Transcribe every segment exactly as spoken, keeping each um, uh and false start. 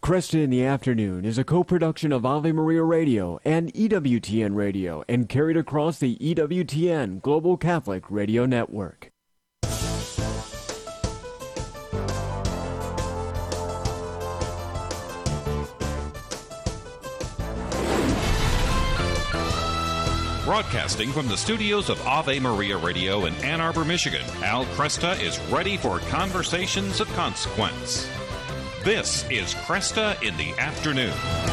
Cresta in the Afternoon is a co-production of Ave Maria Radio and E W T N Radio and carried across the E W T N Global Catholic Radio Network. Broadcasting from the studios of Ave Maria Radio in Ann Arbor, Michigan, Al Cresta is ready for conversations of consequence. This is Cresta in the Afternoon.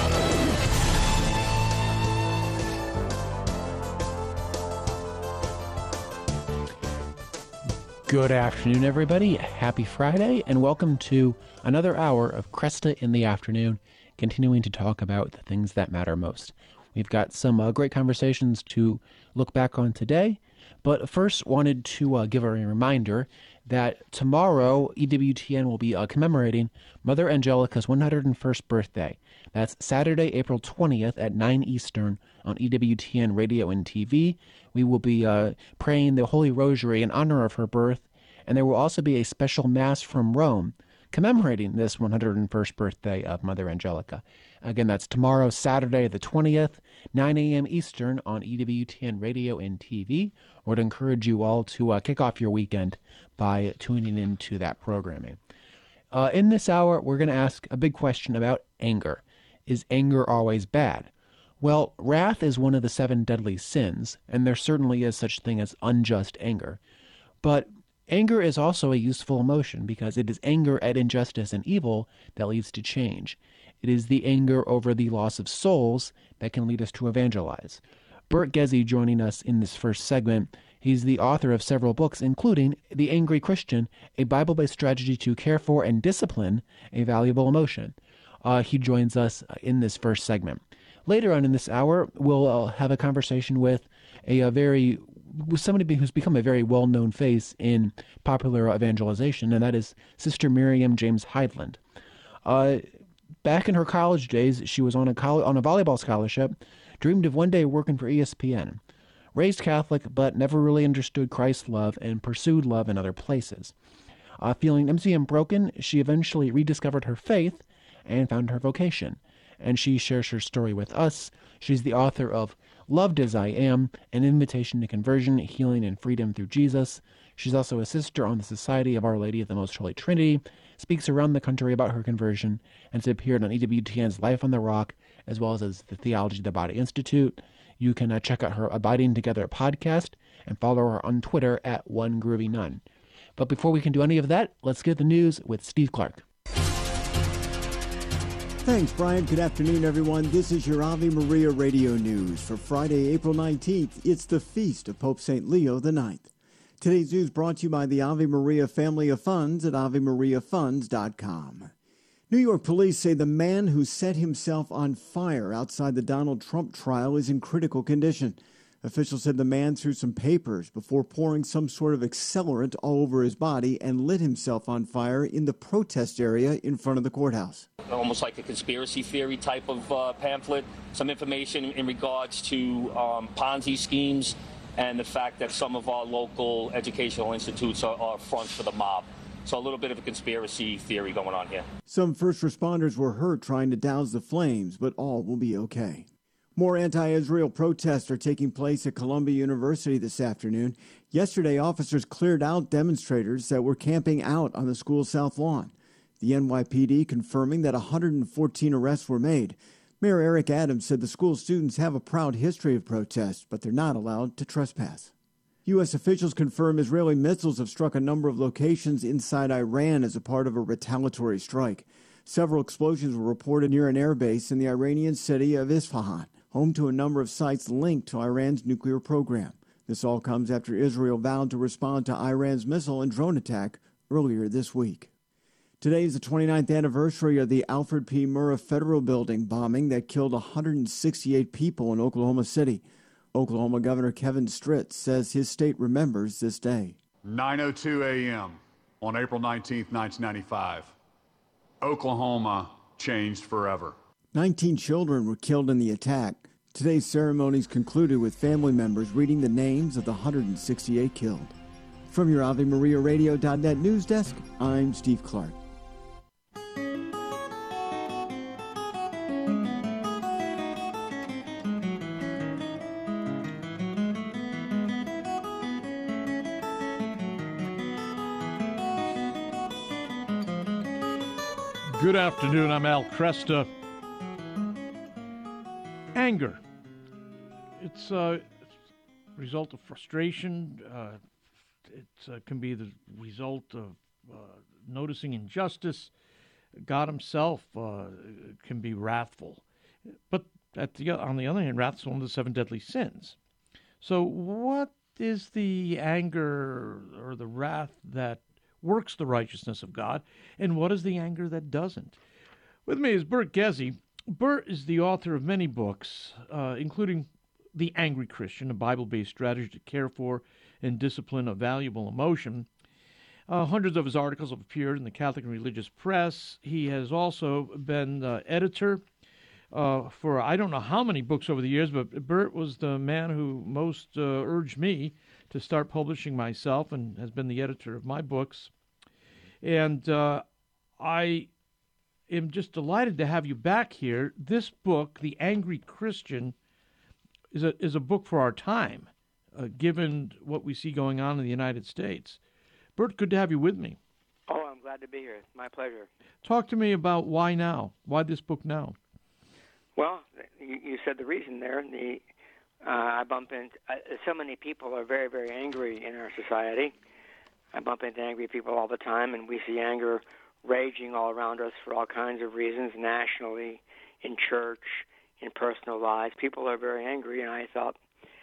Good afternoon, everybody. Happy Friday, and welcome to another hour of Cresta in the Afternoon, continuing to talk about the things that matter most. We've got some uh, great conversations to look back on today, but first wanted to uh, give a reminder that tomorrow E W T N will be uh, commemorating Mother Angelica's one hundred first birthday. That's Saturday, April twentieth at nine Eastern on E W T N Radio and T V. We will be uh, praying the Holy Rosary in honor of her birth, and there will also be a special Mass from Rome commemorating this one hundred first birthday of Mother Angelica. Again, that's tomorrow, Saturday the twentieth, nine a.m. Eastern on E W T N Radio and T V. I would encourage you all to uh, kick off your weekend by tuning into that programming. Uh, in this hour, we're going to ask a big question about anger. Is anger always bad? Well, wrath is one of the seven deadly sins, and there certainly is such thing as unjust anger. But anger is also a useful emotion because it is anger at injustice and evil that leads to change. It is the anger over the loss of souls that can lead us to evangelize. Bert Gezi joining us in this first segment. He's the author of several books, including The Angry Christian, a Bible-based strategy to care for and discipline a valuable emotion. Uh, he joins us in this first segment. Later on in this hour, we'll uh, have a conversation with a, a very with somebody who's become a very well-known face in popular evangelization, and that is Sister Miriam James Heidland. Uh, back in her college days, she was on a coll- on a volleyball scholarship, dreamed of one day working for E S P N. Raised Catholic, but never really understood Christ's love and pursued love in other places. Uh, feeling empty and broken, she eventually rediscovered her faith and found her vocation. And she shares her story with us. She's the author of Loved as I Am, An Invitation to Conversion, Healing, and Freedom Through Jesus. She's also a sister on the Society of Our Lady of the Most Holy Trinity, speaks around the country about her conversion, and has appeared on E W T N's Life on the Rock, as well as, as the Theology of the Body Institute. You can uh, check out her Abiding Together podcast and follow her on Twitter at One Groovy Nun. But before we can do any of that, let's get the news with Steve Clark. Thanks, Brian. Good afternoon, everyone. This is your Ave Maria Radio News for Friday, April nineteenth. It's the feast of Pope Saint Leo the ninth. Today's news brought to you by the Ave Maria Family of Funds at ave maria funds dot com. New York police say the man who set himself on fire outside the Donald Trump trial is in critical condition. Officials said the man threw some papers before pouring some sort of accelerant all over his body and lit himself on fire in the protest area in front of the courthouse. Almost like a conspiracy theory type of uh, pamphlet, some information in regards to um, Ponzi schemes and the fact that some of our local educational institutes are, are fronts for the mob. So a little bit of a conspiracy theory going on here. Some first responders were hurt trying to douse the flames, but all will be okay. More anti-Israel protests are taking place at Columbia University this afternoon. Yesterday, officers cleared out demonstrators that were camping out on the school's south lawn. The N Y P D confirming that one hundred fourteen arrests were made. Mayor Eric Adams said the school students have a proud history of protests, but they're not allowed to trespass. U S officials confirm Israeli missiles have struck a number of locations inside Iran as a part of a retaliatory strike. Several explosions were reported near an airbase in the Iranian city of Isfahan, home to a number of sites linked to Iran's nuclear program. This all comes after Israel vowed to respond to Iran's missile and drone attack earlier this week. Today is the twenty-ninth anniversary of the Alfred P. Murrah Federal Building bombing that killed one hundred sixty-eight people in Oklahoma City. Oklahoma Governor Kevin Stitt says his state remembers this day. nine oh two a.m. on April nineteenth, nineteen ninety-five. Oklahoma changed forever. nineteen children were killed in the attack. Today's ceremonies concluded with family members reading the names of the one hundred sixty-eight killed. From your Ave Maria Radio dot net news desk, I'm Steve Clark. Good afternoon. I'm Al Cresta. Anger. It's a result of frustration. Uh, it uh, can be the result of uh, noticing injustice. God himself uh, can be wrathful. But at the, on the other hand, wrath is one of the seven deadly sins. So what is the anger or the wrath that works the righteousness of God, and what is the anger that doesn't? With me is Bert Gezi. Bert is the author of many books, uh, including The Angry Christian, a Bible-based strategy to care for and discipline a valuable emotion. Uh, hundreds of his articles have appeared in the Catholic and religious press. He has also been uh, editor uh, for I don't know how many books over the years, but Bert was the man who most uh, urged me to start publishing myself and has been the editor of my books. And uh, I am just delighted to have you back here. This book, The Angry Christian, is a, is a book for our time, uh, given what we see going on in the United States. Bert, good to have you with me. Oh, I'm glad to be here. It's my pleasure. Talk to me about why now? Why this book now? Well, you, you said the reason there. The uh, I bump into uh, so many people are very, very angry in our society. I bump into angry people all the time, and we see anger raging all around us for all kinds of reasons, nationally, in church, in personal lives. People are very angry, and I thought,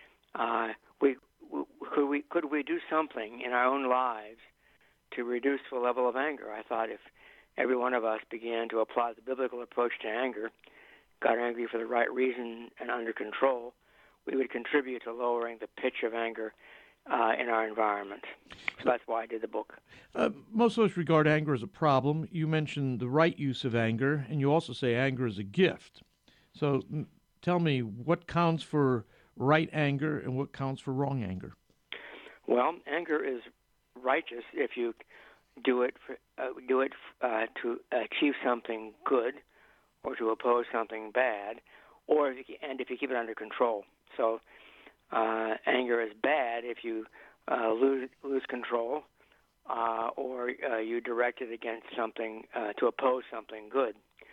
uh, we, we could we could we do something in our own lives to reduce the level of anger? I thought if every one of us began to apply the biblical approach to anger, got angry for the right reason and under control, we would contribute to lowering the pitch of anger uh, in our environment. So that's why I did the book. Uh, most of us regard anger as a problem. You mentioned the right use of anger, and you also say anger is a gift. So m- tell me, what counts for right anger and what counts for wrong anger? Well, anger is righteous if you do it for, uh, do it uh, to achieve something good or to oppose something bad, or if you, and if you keep it under control. So uh, anger is bad if you uh, lose lose control, uh, or uh, you direct it against something uh, to oppose something good.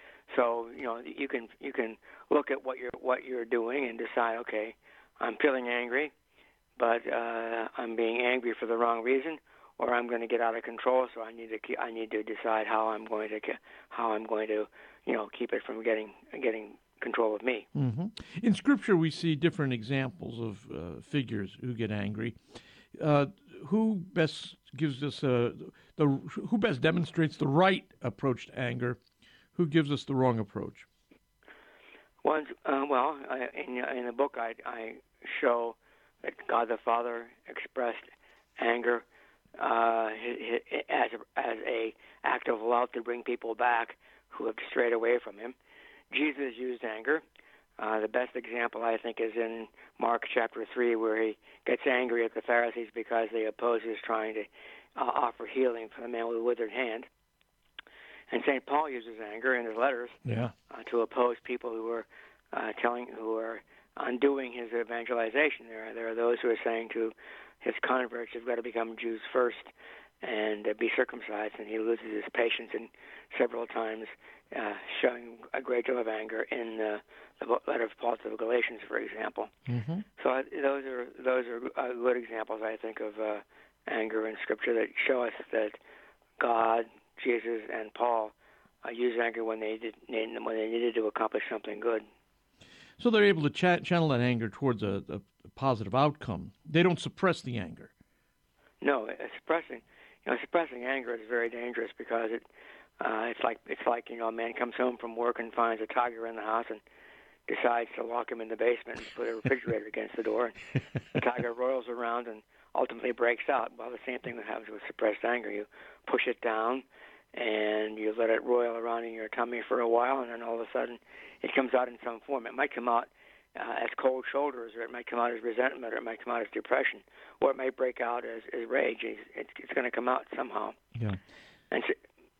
So you know you can you can look at what you're what you're doing and decide, okay, I'm feeling angry, but uh, I'm being angry for the wrong reason, or I'm going to get out of control. So I need to I need to decide how I'm going to how I'm going to you know keep it from getting getting control of me. Mm-hmm. In Scripture, we see different examples of uh, figures who get angry. Uh, who best gives us a, the who best demonstrates the right approach to anger? Who gives us the wrong approach? Well, uh, well, I, in in the book, I I show that God the Father expressed anger uh, as a, as a act of love to bring people back who have strayed away from Him. Jesus used anger. Uh, the best example, I think, is in Mark chapter three, where he gets angry at the Pharisees because they oppose his trying to uh, offer healing for the man with a withered hand. And Saint Paul uses anger in his letters yeah. uh, to oppose people who are uh, telling, who are undoing his evangelization. There are, there are those who are saying to his converts, you've got to become Jews first and uh, be circumcised, and he loses his patience and several times uh, showing a great deal of anger in uh, the letter of Paul to the Galatians, for example. Mm-hmm. So uh, those are those are uh, good examples, I think, of uh, anger in Scripture that show us that God, Jesus, and Paul uh, used anger when they did when they needed to accomplish something good. So they're able to ch- channel that anger towards a, a positive outcome. They don't suppress the anger. No, uh, suppressing, you know, suppressing anger is very dangerous because it, uh, it's like it's like you know, a man comes home from work and finds a tiger in the house and decides to lock him in the basement and put a refrigerator against the door. And the tiger roils around and ultimately breaks out. Well, the same thing that happens with suppressed anger. You push it down and you let it roil around in your tummy for a while, and then all of a sudden it comes out in some form. It might come out uh, as cold shoulders, or it might come out as resentment, or it might come out as depression, or it might break out as, as rage. It's, it's going to come out somehow. Yeah. And so,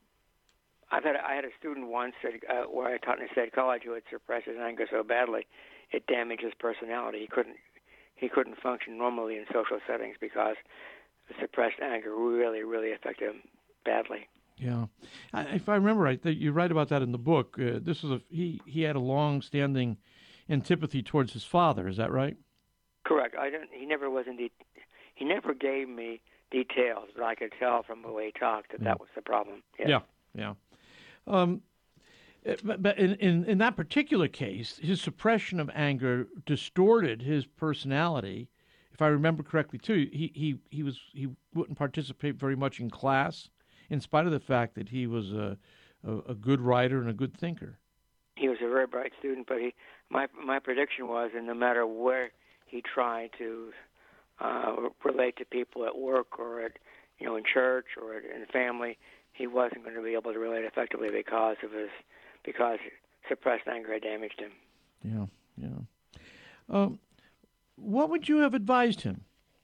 I've had a, I had a student once at, uh, where I taught in a state college who had suppressed his anger so badly it damaged his personality. He couldn't he couldn't function normally in social settings because the suppressed anger really, really affected him badly. Yeah, I, if I remember right, that you write about that in the book. Uh, this was a he. He had a long-standing antipathy towards his father. Is that right? Correct. I don't. He never was in. De- he never gave me details, but I could tell from the way he talked that Yeah. that was the problem. Yes. Yeah, yeah. Um, but but in, in in that particular case, his suppression of anger distorted his personality. If I remember correctly, too, he he he was he wouldn't participate very much in class, in spite of the fact that he was a, a, a good writer and a good thinker. He was a very bright student, but he my my prediction was, and no matter where he tried to uh, relate to people at work or at you know in church or at, in family, he wasn't going to be able to relate effectively because of his because suppressed anger had damaged him. Yeah, yeah. Um, what would you have advised him?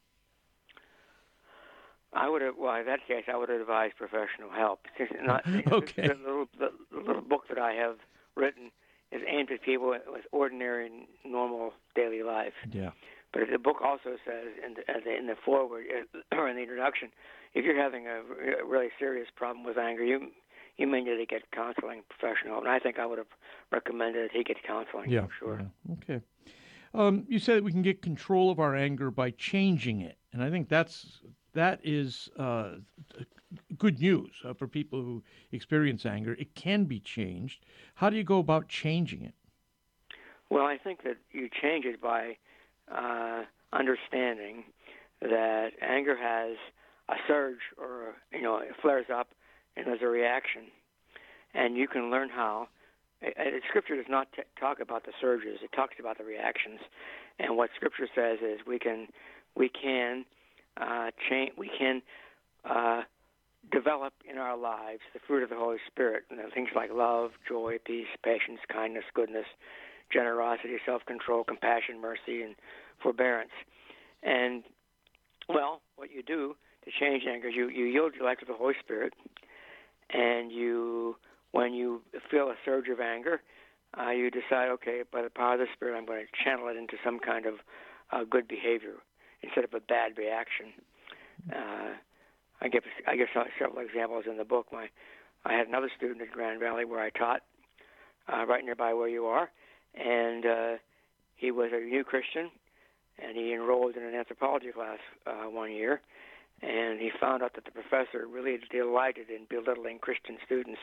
I would have, well, in that case, I would have advised professional help. Since not, Okay. The little, the little book that I have written is aimed at people with ordinary, normal daily life. Yeah. But the book also says in the, in the foreword or in the introduction, if you're having a really serious problem with anger, you you may need to get counseling, professional. And I think I would have recommended that he get counseling. Yeah. For sure. Yeah. Okay. Um, you said we can get control of our anger by changing it, and I think that's that is uh, good news uh, for people who experience anger. It can be changed. How do you go about changing it? Well, I think that you change it by uh, understanding that anger has a surge, or you know, it flares up, and there's a reaction, and you can learn how. And Scripture does not t- talk about the surges; it talks about the reactions. And what Scripture says is we can, we can, uh, change, we can uh, develop in our lives the fruit of the Holy Spirit, you know, things like love, joy, peace, patience, kindness, goodness, generosity, self-control, compassion, mercy, and forbearance. And well, what you do to change anger is you, you yield your life to the Holy Spirit, and you, when you feel a surge of anger, uh, you decide, okay, by the power of the Spirit, I'm going to channel it into some kind of uh, good behavior instead of a bad reaction. Uh, I give I give several examples in the book. My I had another student at Grand Valley where I taught, uh, right nearby where you are, and uh, he was a new Christian, and he enrolled in an anthropology class uh, one year, and he found out that the professor really delighted in belittling Christian students.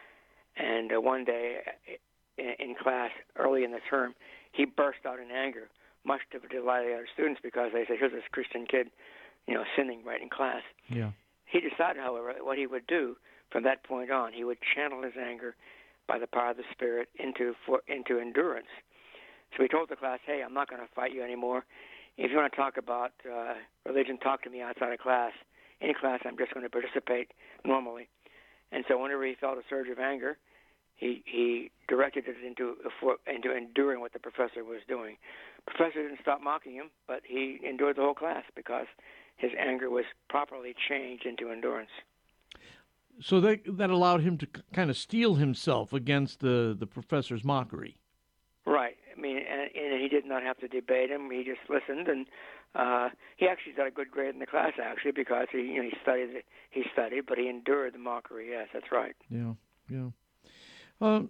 And uh, one day in, in class, early in the term, he burst out in anger, much to the delight of the other students, because they said, here's this Christian kid, you know, sinning right in class. Yeah. He decided, however, that what he would do from that point on, he would channel his anger by the power of the Spirit into for, into endurance. So he told the class, hey, I'm not going to fight you anymore. If you want to talk about uh, religion, talk to me outside of class. In class, I'm just going to participate normally. And so whenever he felt a surge of anger, he he directed it into into enduring what the professor was doing. The professor didn't stop mocking him, but he endured the whole class because his anger was properly changed into endurance. So that that allowed him to kind of steel himself against the, the professor's mockery. Right. I mean, and, and he did not have to debate him. He just listened, and uh, he actually got a good grade in the class, actually, because he you know, he studied, he studied, but he endured the mockery. Yes, that's right. Yeah, yeah. Um,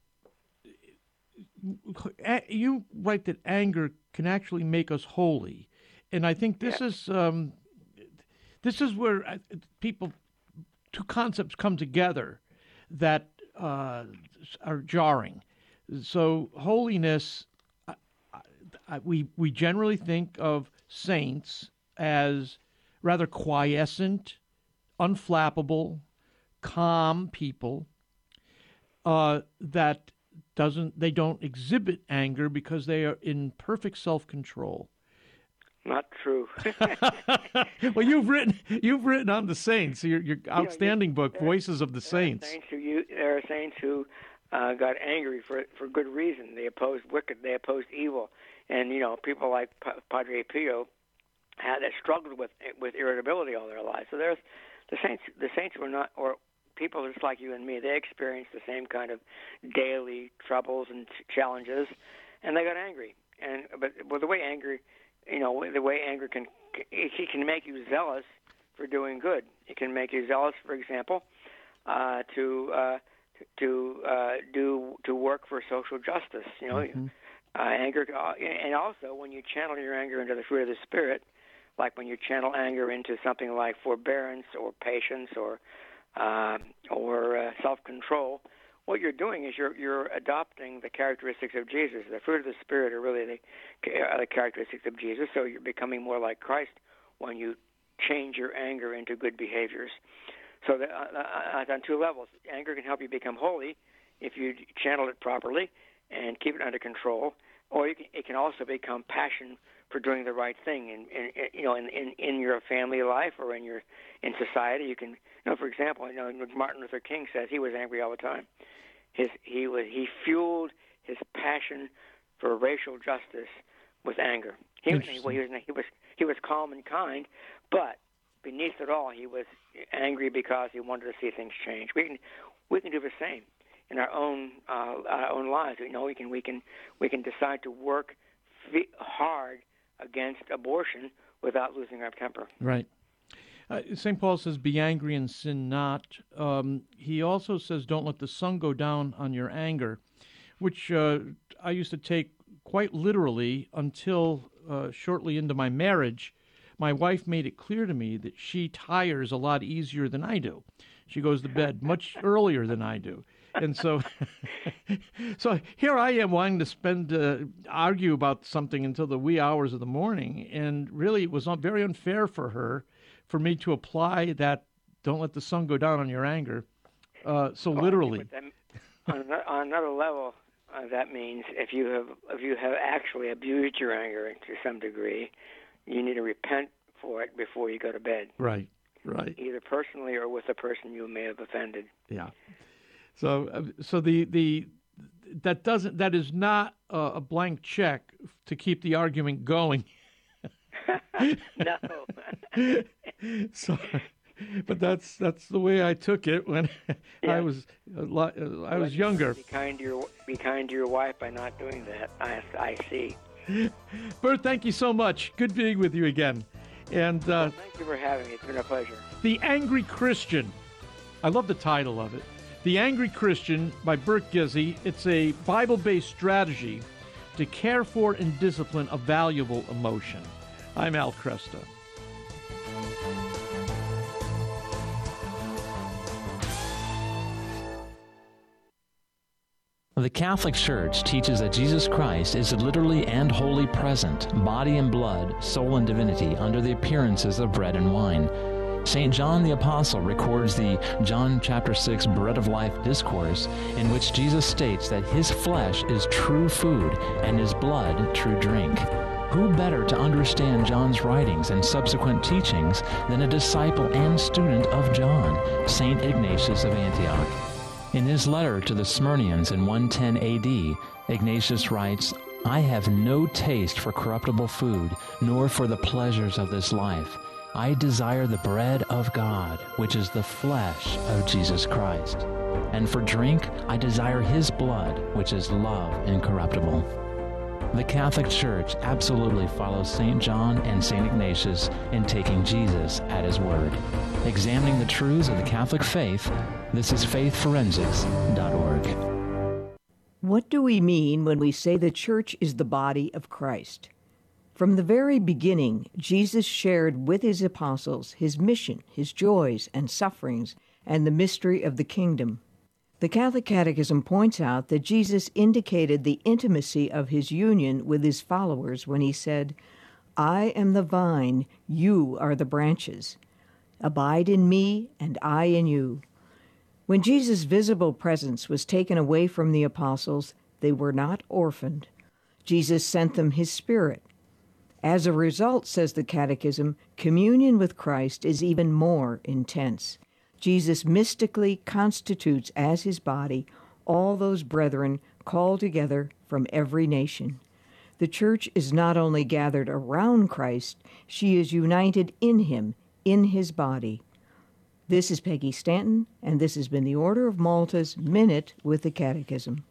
you write that anger can actually make us holy, and I think this yeah. is um, this is where people two concepts come together that uh, are jarring. So holiness, I, I, we we generally think of saints as rather quiescent, unflappable, calm people uh, that doesn't they don't exhibit anger because they are in perfect self-control. Not true. Well, you've written you've written on the saints. Your your outstanding you know, you, book, Voices of the there Saints. Are saints who you, there are saints who uh, got angry for for good reason. They opposed wicked. They opposed evil. And you know, people like P- Padre Pio had that struggled with with irritability all their lives. So there's the saints. The saints were not, or people just like you and me. They experienced the same kind of daily troubles and challenges, and they got angry. And but well, the way anger. You know, the way anger can, it can make you zealous for doing good. It can make you zealous, for example, uh, to uh, to uh, do to work for social justice. You know, mm-hmm. uh, anger, and also when you channel your anger into the fruit of the Spirit, like when you channel anger into something like forbearance or patience or uh, or uh, self-control, what you're doing is you're you're adopting the characteristics of Jesus. The fruit of the Spirit are really the, uh, the characteristics of Jesus. So you're becoming more like Christ when you change your anger into good behaviors. So that, uh, on two levels, anger can help you become holy if you channel it properly and keep it under control, or you can, it can also become passion for doing the right thing. In, in, in you know, in, in in your family life or in your in society, you can, you know, for example, you know, Martin Luther King says he was angry all the time. His he was he fueled his passion for racial justice with anger. He, well, he was he was he was calm and kind, but beneath it all, he was angry because he wanted to see things change. We can we can do the same in our own uh, our own lives. You know, we can we can we can decide to work f- hard against abortion without losing our temper. Right. Uh, Saint Paul says, "Be angry and sin not." Um, he also says, "Don't let the sun go down on your anger," which uh, I used to take quite literally until uh, shortly into my marriage. My wife made it clear to me that she tires a lot easier than I do. She goes to bed much earlier than I do. And so so here I am wanting to spend, uh, argue about something until the wee hours of the morning. And really it was very unfair for her, for me to apply that, don't let the sun go down on your anger, uh, so well, literally. on, another, on another level, uh, that means if you have if you have actually abused your anger to some degree, you need to repent for it before you go to bed. Right, right. Either personally or with the person you may have offended. Yeah. So, uh, so the the that doesn't that is not uh, a blank check to keep the argument going. No. So, but that's that's the way I took it when yeah. I was a lot, uh, I was younger. Be kind to your be kind to your wife by not doing that. I I see. Bert, thank you so much. Good being with you again. And uh, well, thank you for having me. It's been a pleasure. The Angry Christian. I love the title of it. The Angry Christian by Bert Gizzi. It's a Bible-based strategy to care for and discipline a valuable emotion. I'm Al Kresta. The Catholic Church teaches that Jesus Christ is literally and wholly present, body and blood, soul and divinity, under the appearances of bread and wine. Saint John the Apostle records the John chapter six Bread of Life discourse, in which Jesus states that his flesh is true food and his blood true drink. Who better to understand John's writings and subsequent teachings than a disciple and student of John, Saint Ignatius of Antioch? In his letter to the Smyrnians in one ten A D, Ignatius writes, "I have no taste for corruptible food, nor for the pleasures of this life. I desire the bread of God, which is the flesh of Jesus Christ. And for drink, I desire his blood, which is love incorruptible." The Catholic Church absolutely follows Saint John and Saint Ignatius in taking Jesus at his word. Examining the truths of the Catholic faith, this is faith forensics dot org. What do we mean when we say the Church is the body of Christ? From the very beginning, Jesus shared with his apostles his mission, his joys and sufferings, and the mystery of the kingdom. The Catholic Catechism points out that Jesus indicated the intimacy of his union with his followers when he said, "I am the vine, you are the branches. Abide in me, and I in you." When Jesus' visible presence was taken away from the apostles, they were not orphaned. Jesus sent them his Spirit. As a result, says the Catechism, communion with Christ is even more intense. Jesus mystically constitutes as his body all those brethren called together from every nation. The Church is not only gathered around Christ, she is united in him, in his body. This is Peggy Stanton, and this has been the Order of Malta's Minute with the Catechism.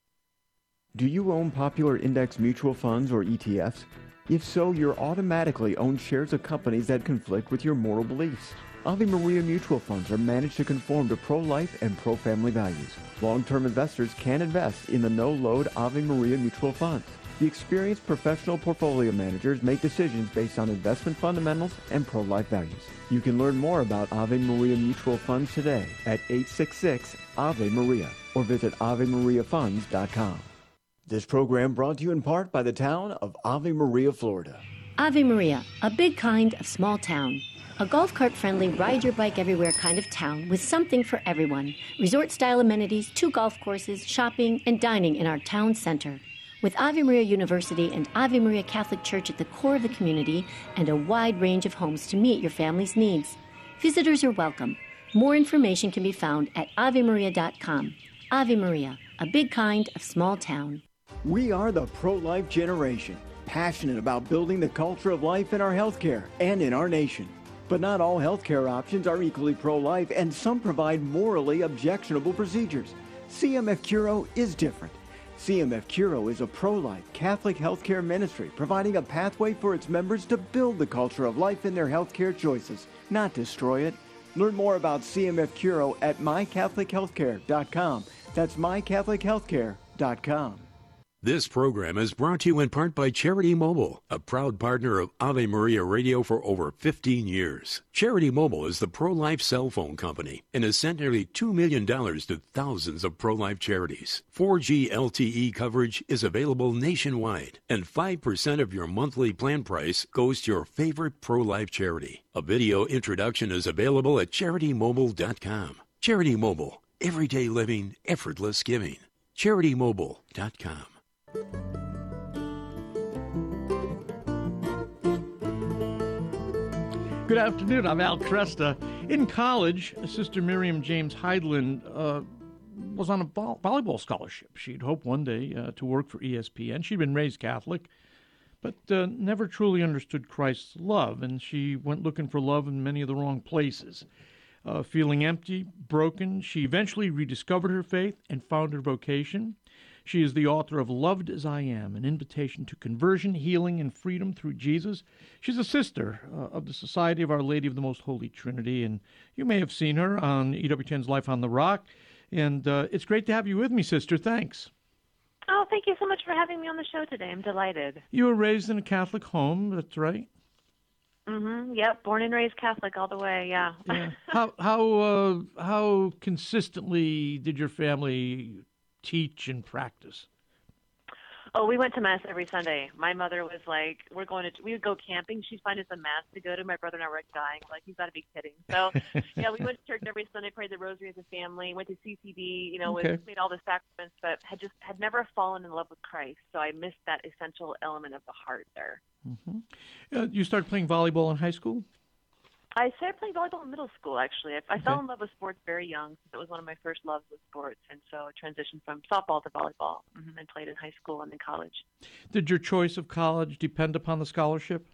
Do you own popular index mutual funds or E T Fs? If so, you're automatically own shares of companies that conflict with your moral beliefs. Ave Maria mutual funds are managed to conform to pro-life and pro-family values. Long-term investors can invest in the no-load Ave Maria mutual funds. The experienced professional portfolio managers make decisions based on investment fundamentals and pro-life values. You can learn more about Ave Maria mutual funds today at eight six six Ave Maria or visit ave maria funds dot com. This program brought to you in part by the town of Ave Maria, Florida. Ave Maria, a big kind of small town. A golf cart-friendly, ride-your-bike-everywhere kind of town with something for everyone. Resort-style amenities, two golf courses, shopping, and dining in our town center. With Ave Maria University and Ave Maria Catholic Church at the core of the community and a wide range of homes to meet your family's needs. Visitors are welcome. More information can be found at ave maria dot com. Ave Maria, a big kind of small town. We are the pro-life generation, passionate about building the culture of life in our healthcare and in our nation. But not all healthcare options are equally pro-life, and some provide morally objectionable procedures. C M F Curo is different. C M F Curo is a pro-life Catholic healthcare ministry providing a pathway for its members to build the culture of life in their healthcare choices, not destroy it. Learn more about C M F Curo at my catholic healthcare dot com. That's my catholic healthcare dot com. This program is brought to you in part by Charity Mobile, a proud partner of Ave Maria Radio for over fifteen years. Charity Mobile is the pro-life cell phone company and has sent nearly two million dollars to thousands of pro-life charities. four G L T E coverage is available nationwide, and five percent of your monthly plan price goes to your favorite pro-life charity. A video introduction is available at charity mobile dot com. Charity Mobile, everyday living, effortless giving. charity mobile dot com. Good afternoon. I'm Al Cresta. In college, Sister Miriam James Heidland uh, was on a vo- volleyball scholarship. She'd hoped one day uh, to work for E S P N. She'd been raised Catholic, but uh, never truly understood Christ's love, and she went looking for love in many of the wrong places. Uh, feeling empty, broken, she eventually rediscovered her faith and found her vocation. She is the author of Loved as I Am, an invitation to conversion, healing, and freedom through Jesus. She's a sister uh, of the Society of Our Lady of the Most Holy Trinity, and you may have seen her on E W T N's Life on the Rock. And uh, it's great to have you with me, sister. Thanks. Oh, thank you so much for having me on the show today. I'm delighted. You were raised in a Catholic home, that's right? Mm-hmm. Yep, born and raised Catholic all the way, yeah. yeah. How, how, uh, how consistently did your family teach and practice? Oh, we went to Mass every Sunday. My mother was like, we're going to, we would go camping. She'd find us a Mass to go to. My brother and I were dying. Like, you've got to be kidding. So, yeah, we went to church every Sunday, prayed the rosary as a family, went to C C D, you know, Okay. was, made all the sacraments, but had just, had never fallen in love with Christ. So I missed that essential element of the heart there. Mm-hmm. Uh, you started playing volleyball in high school? I started playing volleyball in middle school, actually. I, I Okay. fell in love with sports very young. It was one of my first loves with sports, and so I transitioned from softball to volleyball mm-hmm, and played in high school and in college. Did your choice of college depend upon the scholarship?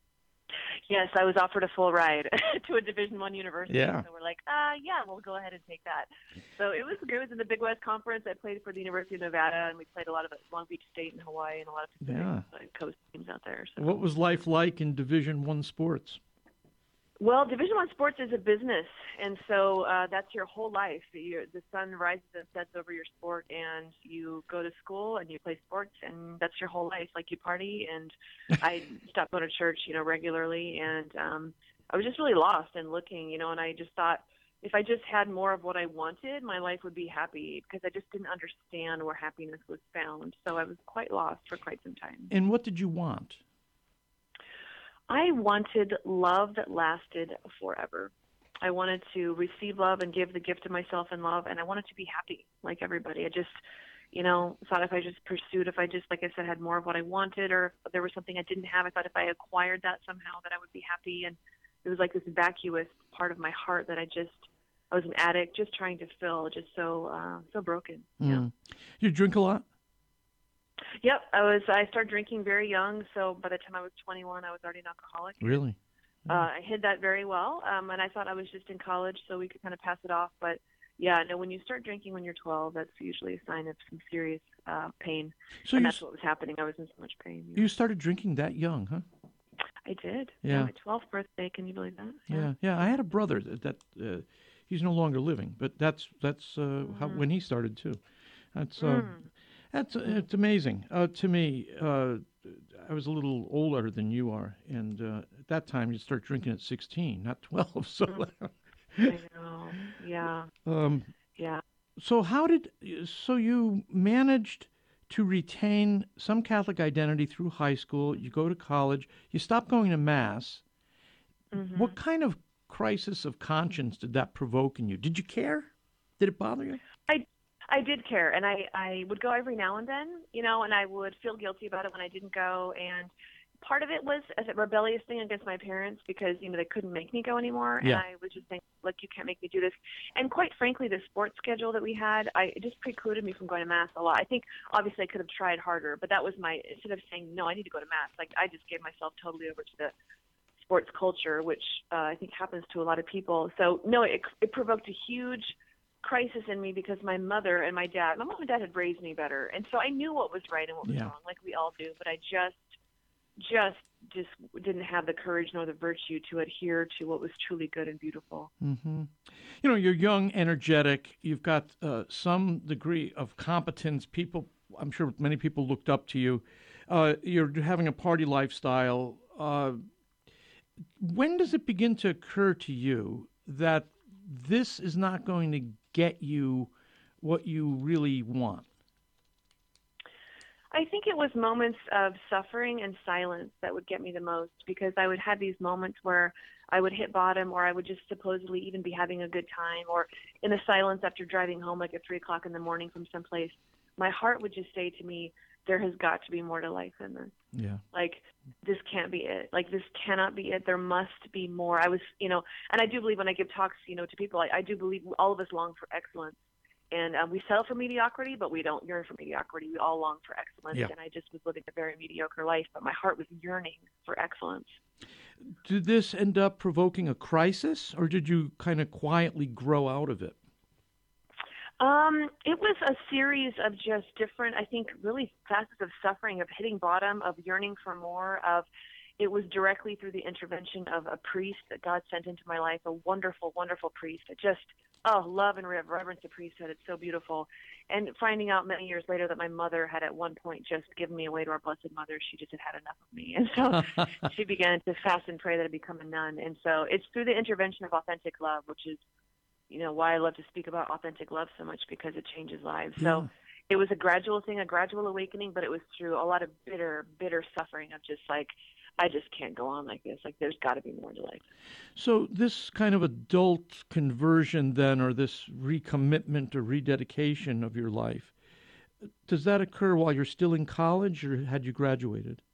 Yes, I was offered a full ride to a Division One university. Yeah. So we're like, uh, yeah, we'll go ahead and take that. So it was great. It was in the Big West Conference. I played for the University of Nevada, and we played a lot of Long Beach State and Hawaii and a lot of Pacific Yeah. Coast teams out there. So. What was life like in Division One sports? Well, Division One sports is a business, and so uh, that's your whole life. You're, the sun rises and sets over your sport, and you go to school and you play sports, and that's your whole life. Like, you party, and I stopped going to church, you know, regularly, and um, I was just really lost and looking, you know, and I just thought if I just had more of what I wanted, my life would be happy, because I just didn't understand where happiness was found. So I was quite lost for quite some time. And what did you want? I wanted love that lasted forever. I wanted to receive love and give the gift of myself in love, and I wanted to be happy like everybody. I just, you know, thought if I just pursued, if I just, like I said, had more of what I wanted, or if there was something I didn't have, I thought if I acquired that somehow that I would be happy. And it was like this vacuous part of my heart that I just, I was an addict just trying to fill, just so, uh, so broken. Mm. Yeah. You drink a lot? Yep, I was. I started drinking very young, so by the time I was twenty-one, I was already an alcoholic. Really? Uh, I hid that very well, um, and I thought I was just in college, so we could kind of pass it off. But yeah, no, when you start drinking when you're twelve, that's usually a sign of some serious uh, pain. So and you that's s- what was happening. I was in so much pain. You started drinking that young, huh? I did. Yeah. My twelfth birthday. Can you believe that? Yeah, yeah. yeah. I had a brother that, that uh, he's no longer living, but that's that's uh, mm. how, when he started too. That's uh, mm. that's uh, it's amazing uh, to me. Uh, I was a little older than you are, and uh, at that time you start drinking at sixteen, not twelve. So mm. I know. Yeah. Um, yeah. So how did so you managed to retain some Catholic identity through high school? You go to college. You stop going to Mass. Mm-hmm. What kind of crisis of conscience did that provoke in you? Did you care? Did it bother you? I, I did care, and I, I would go every now and then, you know, and I would feel guilty about it when I didn't go. And part of it was a rebellious thing against my parents because, you know, they couldn't make me go anymore. Yeah. And I was just saying, look, you can't make me do this. And quite frankly, the sports schedule that we had, I it just precluded me from going to Mass a lot. I think obviously I could have tried harder, but that was my, instead of saying, no, I need to go to Mass, like I just gave myself totally over to the sports culture, which uh, I think happens to a lot of people. So no, it, it provoked a huge crisis in me because my mother and my dad, my mom and dad had raised me better. And so I knew what was right and what was yeah. wrong, like we all do, but I just, just just didn't have the courage nor the virtue to adhere to what was truly good and beautiful. Mm-hmm. You know, you're young, energetic. You've got uh, some degree of competence. People, I'm sure many people looked up to you. Uh, you're having a party lifestyle. Uh, when does it begin to occur to you that this is not going to get you what you really want? I think it was moments of suffering and silence that would get me the most, because I would have these moments where I would hit bottom, or I would just supposedly even be having a good time, or in the silence after driving home like at three o'clock in the morning from someplace, my heart would just say to me, there has got to be more to life than this. Yeah. Like, this can't be it. Like, this cannot be it. There must be more. I was, you know, and I do believe when I give talks, you know, to people, I, I do believe all of us long for excellence. And um, we settle for mediocrity, but we don't yearn for mediocrity. We all long for excellence. Yeah. And I just was living a very mediocre life, but my heart was yearning for excellence. Did this end up provoking a crisis, or did you kind of quietly grow out of it? Um, it was a series of just different, I think, really facets of suffering, of hitting bottom, of yearning for more, of it was directly through the intervention of a priest that God sent into my life, a wonderful, wonderful priest that just, oh, love and reverence the priesthood. It's so beautiful. And finding out many years later that my mother had at one point just given me away to our Blessed Mother. She just had had enough of me. And so she began to fast and pray that I become a nun. And so it's through the intervention of authentic love, which is, you know, why I love to speak about authentic love so much, because it changes lives. Yeah. So it was a gradual thing, a gradual awakening, but it was through a lot of bitter, bitter suffering of just like, I just can't go on like this. Like, there's got to be more to life. So this kind of adult conversion then, or this recommitment or rededication of your life, does that occur while you're still in college, or had you graduated?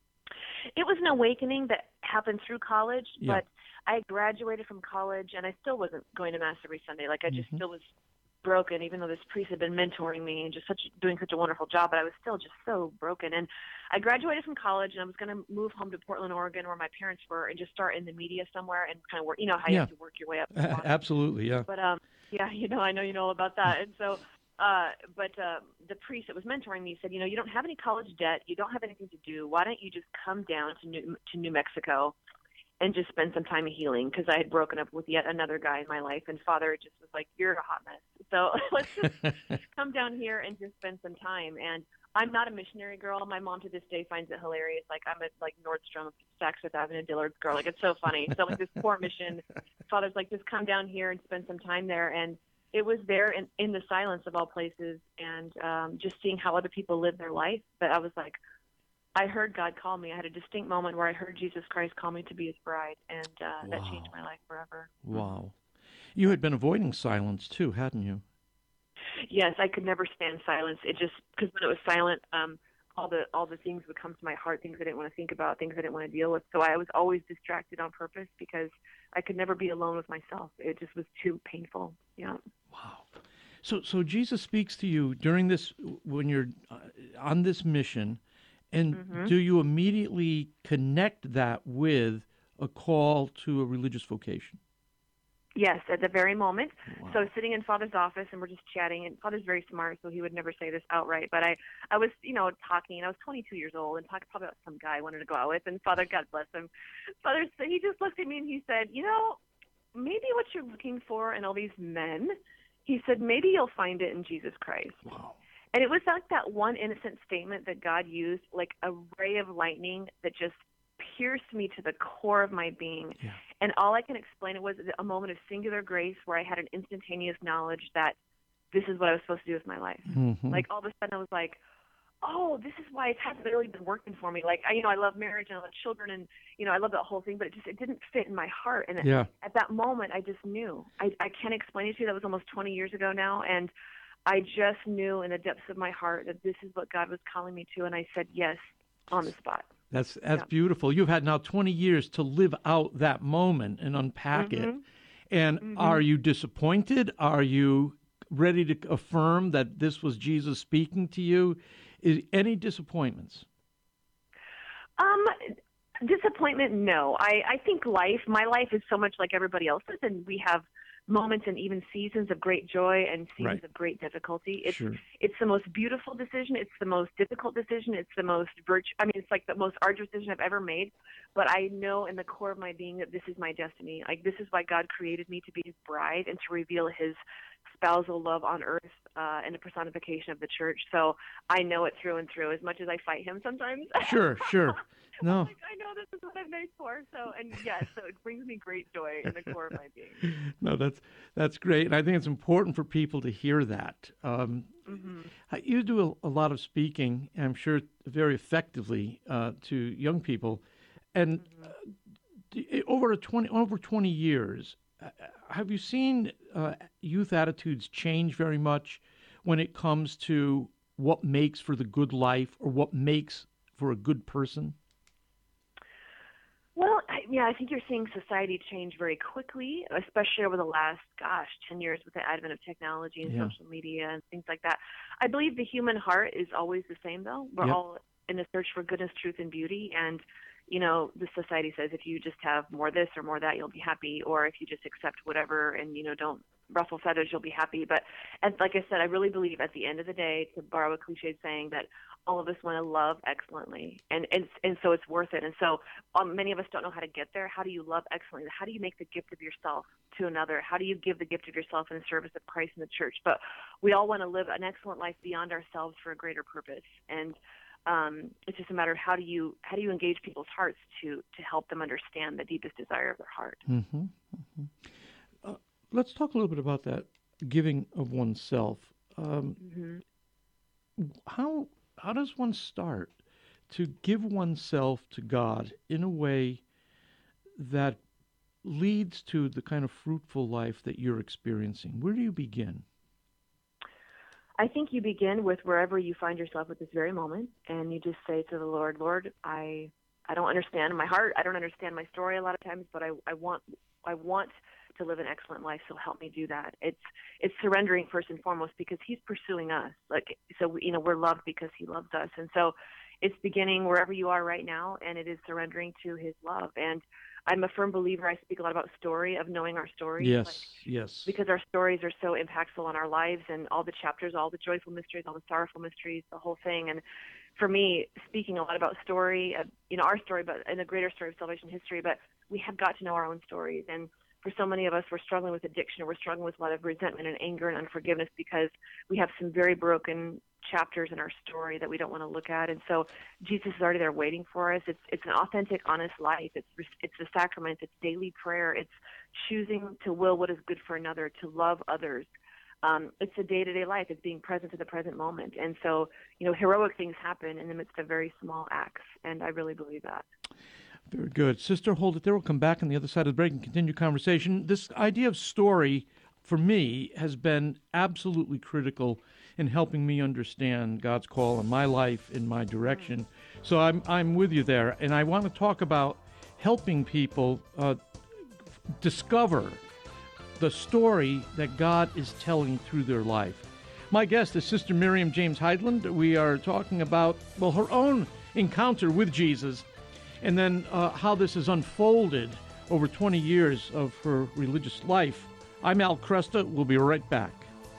It was an awakening that happened through college, Yeah. but I graduated from college and I still wasn't going to Mass every Sunday. Like, I just Mm-hmm. still was broken, even though this priest had been mentoring me and just such doing such a wonderful job, but I was still just so broken. And I graduated from college and I was going to move home to Portland, Oregon, where my parents were, and just start in the media somewhere and kind of work, you know, how you Yeah. have to work your way up. Absolutely, yeah. But, um, yeah, you know, I know you know all about that. And so, uh, but uh, the priest that was mentoring me said, you know, you don't have any college debt. You don't have anything to do. Why don't you just come down to New, to New Mexico and just spend some time healing? Because I had broken up with yet another guy in my life, and Father just was like, you're a hot mess. So let's just come down here and just spend some time. And I'm not a missionary girl. My mom to this day finds it hilarious. Like, I'm a like Nordstrom, Saks Fifth Avenue, Dillard's girl. Like, it's so funny. So like this poor mission, Father's like, just come down here and spend some time there. And it was there in, in the silence of all places, and um, just seeing how other people live their life. But I was like, I heard God call me. I had a distinct moment where I heard Jesus Christ call me to be his bride, and uh, that Wow. changed my life forever. Wow. You had been avoiding silence too, hadn't you? Yes, I could never stand silence. It just, because when it was silent, um, all the all the things would come to my heart, things I didn't want to think about, things I didn't want to deal with. So I was always distracted on purpose because I could never be alone with myself. It just was too painful. Yeah. Wow. So, so Jesus speaks to you during this, when you're uh, on this mission, and Mhm. do you immediately connect that with a call to a religious vocation? Yes, at the very moment. Wow. So I was sitting in Father's office, and we're just chatting, and Father's very smart, so he would never say this outright, but I, I was, you know, talking, and I was twenty-two years old, and talking probably about some guy I wanted to go out with, and Father, God bless him, Father, he just looked at me, and he said, you know, maybe what you're looking for in all these men, he said, maybe you'll find it in Jesus Christ. Wow. And it was like that one innocent statement that God used, like a ray of lightning that just pierced me to the core of my being. Yeah. And all I can explain it was a moment of singular grace where I had an instantaneous knowledge that this is what I was supposed to do with my life. Mm-hmm. Like all of a sudden I was like, oh, this is why it hasn't really been working for me. Like, I, you know, I love marriage and I love children and, you know, I love that whole thing, but it just, it didn't fit in my heart. And yeah. at that moment, I just knew. I, I can't explain it to you. That was almost twenty years ago now. And I just knew in the depths of my heart that this is what God was calling me to. And I said yes on the spot. That's that's yeah. beautiful. You've had now twenty years to live out that moment and unpack mm-hmm. it. And mm-hmm. are you disappointed? Are you ready to affirm that this was Jesus speaking to you? Is any disappointments? Um, disappointment, no. I, I think life, my life is so much like everybody else's, and we have moments and even seasons of great joy and seasons right. of great difficulty. It's sure. it's the most beautiful decision. It's the most difficult decision. It's the most virtu- I mean, it's like the most arduous decision I've ever made. But I know in the core of my being that this is my destiny. Like this is why God created me to be His bride and to reveal His spousal love on earth uh, and the personification of the church. So I know it through and through. As much as I fight Him sometimes. Sure, sure. No. Like, I know this is what I'm made for. So, and yes, so it brings me great joy in the core of my being. No, that's that's great, and I think it's important for people to hear that. Um, mm-hmm. You do a, a lot of speaking, and I'm sure very effectively uh, to young people, and mm-hmm. uh, over a twenty over twenty years, uh, have you seen uh, youth attitudes change very much when it comes to what makes for the good life or what makes for a good person? Well, I, yeah, I think you're seeing society change very quickly, especially over the last, gosh, ten years with the advent of technology and yeah. social media and things like that. I believe the human heart is always the same, though. We're yep. all in a search for goodness, truth, and beauty. And, you know, the society says if you just have more this or more that, you'll be happy. Or if you just accept whatever and, you know, don't ruffle feathers, you'll be happy. But and like I said, I really believe at the end of the day, to borrow a cliche saying, that all of us want to love excellently, and and and so it's worth it. And so um, many of us don't know how to get there. How do you love excellently? How do you make the gift of yourself to another? How do you give the gift of yourself in the service of Christ and the church? But we all want to live an excellent life beyond ourselves for a greater purpose. And um, it's just a matter of how do you how do you engage people's hearts to to help them understand the deepest desire of their heart. Mm-hmm. Mm-hmm. Uh, let's talk a little bit about that giving of oneself. Um, mm-hmm. How How does one start to give oneself to God in a way that leads to the kind of fruitful life that you're experiencing? Where do you begin? I think you begin with wherever you find yourself at this very moment, and you just say to the Lord, Lord, I I don't understand my heart. I don't understand my story a lot of times, but I, I want I want to live an excellent life, so help me do that. It's it's surrendering first and foremost because He's pursuing us. Like so, you know, we're loved because He loves us, and so it's beginning wherever you are right now, and it is surrendering to His love. And I'm a firm believer. I speak a lot about story, of knowing our stories. Yes, like, yes. Because our stories are so impactful on our lives, and all the chapters, all the joyful mysteries, all the sorrowful mysteries, the whole thing. And for me, speaking a lot about story, uh, you know, our story, but in a greater story of salvation history. But we have got to know our own stories, and for so many of us, we're struggling with addiction, or we're struggling with a lot of resentment and anger and unforgiveness because we have some very broken chapters in our story that we don't want to look at. And so Jesus is already there waiting for us. It's it's an authentic, honest life. It's it's the sacrament. It's daily prayer. It's choosing to will what is good for another, to love others. Um, it's a day-to-day life. It's being present to the present moment. And so, you know, heroic things happen in the midst of very small acts. And I really believe that. Very good. Sister, hold it there. We'll come back on the other side of the break and continue conversation. This idea of story, for me, has been absolutely critical in helping me understand God's call in my life, in my direction. So I'm I'm with you there. And I want to talk about helping people uh, discover the story that God is telling through their life. My guest is Sister Miriam James Heidland. We are talking about, well, her own encounter with Jesus, and then uh, how this has unfolded over twenty years of her religious life. I'm Al Cresta. We'll be right back.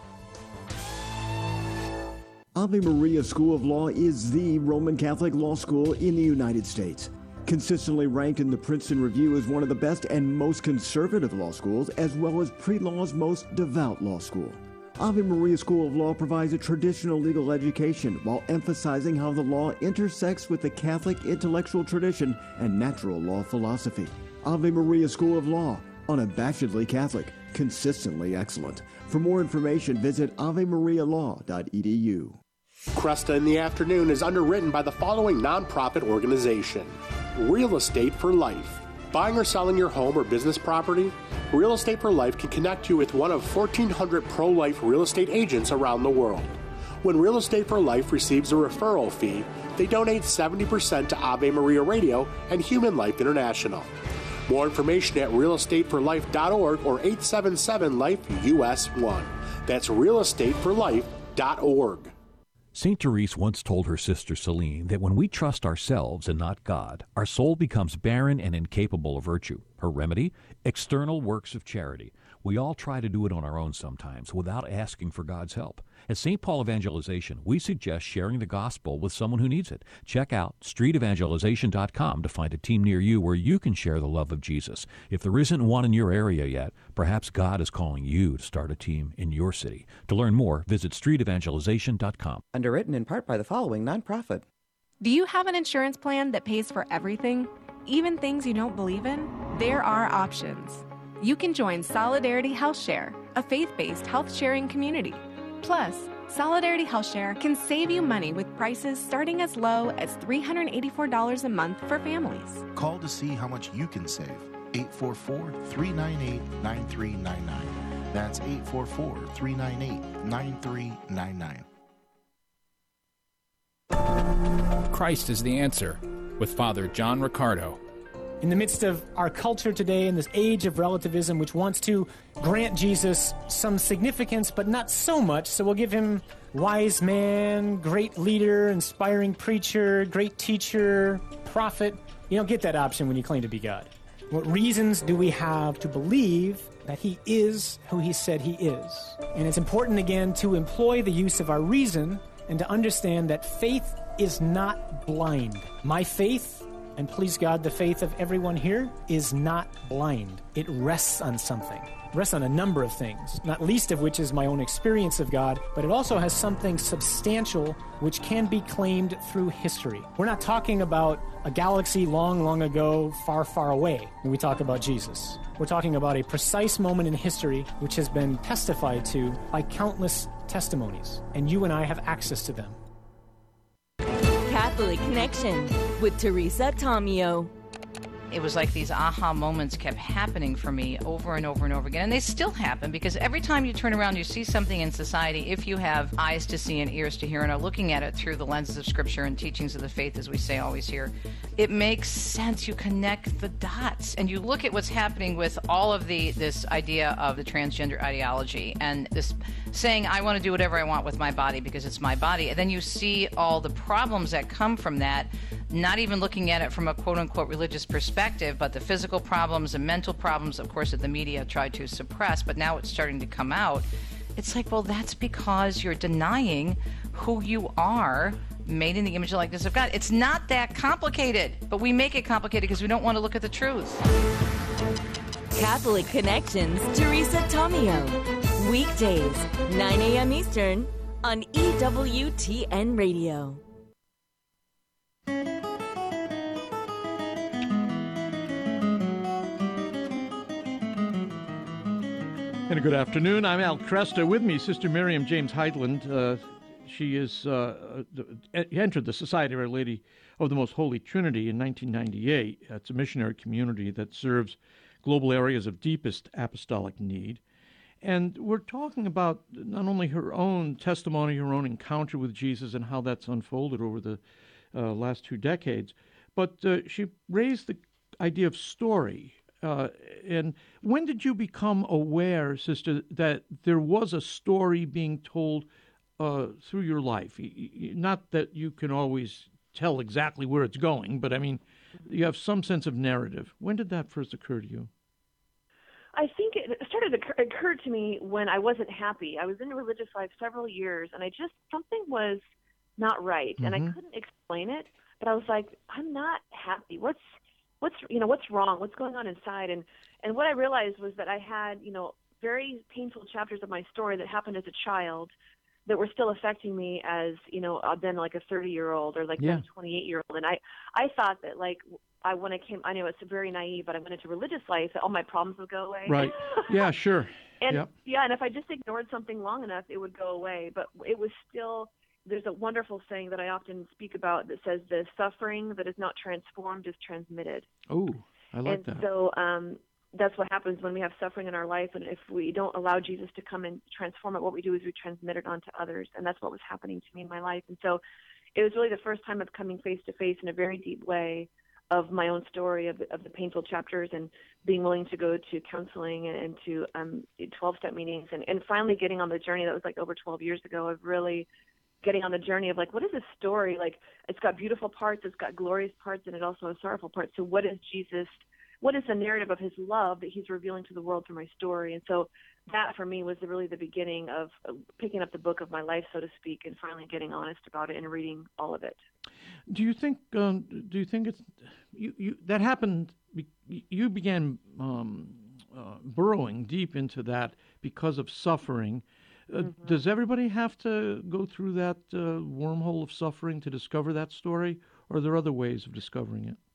Ave Maria School of Law is the Roman Catholic law school in the United States. Consistently ranked in the Princeton Review as one of the best and most conservative law schools, as well as pre-law's most devout law school. Ave Maria School of Law provides a traditional legal education while emphasizing how the law intersects with the Catholic intellectual tradition and natural law philosophy. Ave Maria School of Law, unabashedly Catholic, consistently excellent. For more information, visit ave maria law dot e d u. Cresta in the Afternoon is underwritten by the following nonprofit organization: Real Estate for Life. Buying or selling your home or business property? Real Estate for Life can connect you with one of fourteen hundred pro-life real estate agents around the world. When Real Estate for Life receives a referral fee, they donate seventy percent to Ave Maria Radio and Human Life International. More information at real estate for life dot org or eight seven seven life U S one. That's real estate for life dot org. Saint Therese once told her sister Celine that when we trust ourselves and not God, our soul becomes barren and incapable of virtue. Her remedy? External works of charity. We all try to do it on our own sometimes without asking for God's help. At Saint Paul Evangelization, we suggest sharing the gospel with someone who needs it. Check out street evangelization dot com to find a team near you where you can share the love of Jesus. If there isn't one in your area yet, perhaps God is calling you to start a team in your city. To learn more, visit street evangelization dot com. Underwritten in part by the following nonprofit. Do you have an insurance plan that pays for everything, even things you don't believe in? There are options. You can join Solidarity Health Share, a faith-based health-sharing community. Plus, Solidarity Health Share can save you money with prices starting as low as three hundred eighty-four dollars a month for families. Call to see how much you can save. eight four four, three nine eight, nine three nine nine. That's eight four four, three nine eight, nine three nine nine. Christ is the answer, with Father John Riccardo. In the midst of our culture today, in this age of relativism, which wants to grant Jesus some significance, but not so much, so we'll give him wise man, great leader, inspiring preacher, great teacher, prophet. You don't get that option when you claim to be God. What reasons do we have to believe that he is who he said he is? And it's important, again, to employ the use of our reason and to understand that faith is not blind. My faith, and please God, the faith of everyone here, is not blind. It rests on something. It rests on a number of things, not least of which is my own experience of God, but it also has something substantial which can be claimed through history. We're not talking about a galaxy long, long ago, far, far away when we talk about Jesus. We're talking about a precise moment in history which has been testified to by countless testimonies, and you and I have access to them. Catholic Connection with Teresa Tomeo. It was like these aha moments kept happening for me over and over and over again. And they still happen because every time you turn around, you see something in society, if you have eyes to see and ears to hear and are looking at it through the lenses of Scripture and teachings of the faith, as we say always here, it makes sense. You connect the dots and you look at what's happening with all of the this idea of the transgender ideology and this saying, I want to do whatever I want with my body because it's my body. And then you see all the problems that come from that, not even looking at it from a quote-unquote religious perspective, but the physical problems and mental problems, of course, that the media tried to suppress, but now it's starting to come out. It's like, well, that's because you're denying who you are, made in the image and likeness of God. It's not that complicated, but we make it complicated because we don't want to look at the truth. Catholic Connections, Teresa Tomeo. Weekdays, nine a.m. Eastern on E W T N Radio. And a good afternoon. I'm Al Cresta. With me, Sister Miriam James Heidland. Uh, she is uh, uh, entered the Society of Our Lady of the Most Holy Trinity in nineteen ninety-eight. It's a missionary community that serves global areas of deepest apostolic need. And we're talking about not only her own testimony, her own encounter with Jesus and how that's unfolded over the uh, last two decades, but uh, she raised the idea of story. Uh, and when did you become aware, Sister, that there was a story being told uh, through your life? Not that you can always tell exactly where it's going, but I mean, you have some sense of narrative. When did that first occur to you? I think it started to occur, occurred to me when I wasn't happy. I was in a religious life several years, and I just, something was not right, mm-hmm. and I couldn't explain it, but I was like, I'm not happy. What's, what's, you know, what's wrong? What's going on inside? And, and what I realized was that I had, you know, very painful chapters of my story that happened as a child that were still affecting me as, you know, then like a thirty-year-old or like yeah. then a twenty-eight-year-old. And I, I thought that, like, I when I came, I know it's very naive, but I went into religious life, that all my problems would go away. Right. Yeah, sure. and yep. yeah, and if I just ignored something long enough, it would go away. But it was still, there's a wonderful saying that I often speak about that says the suffering that is not transformed is transmitted. Oh, I like and that. And so um, that's what happens when we have suffering in our life. And if we don't allow Jesus to come and transform it, what we do is we transmit it onto others. And that's what was happening to me in my life. And so it was really the first time of coming face to face in a very deep way of my own story of, of the painful chapters, and being willing to go to counseling and, and to um, twelve-step meetings, and, and finally getting on the journey that was like over twelve years ago of really getting on the journey of like, what is this story? Like, it's got beautiful parts, it's got glorious parts, and it also has sorrowful parts. So what is Jesus, what is the narrative of his love that he's revealing to the world through my story? And so that for me was the, really the beginning of picking up the book of my life, so to speak, and finally getting honest about it and reading all of it. Do you think? Um, do you think it's you? You that happened. You began um, uh, burrowing deep into that because of suffering. Uh, mm-hmm. Does everybody have to go through that uh, wormhole of suffering to discover that story, or are there other ways of discovering it?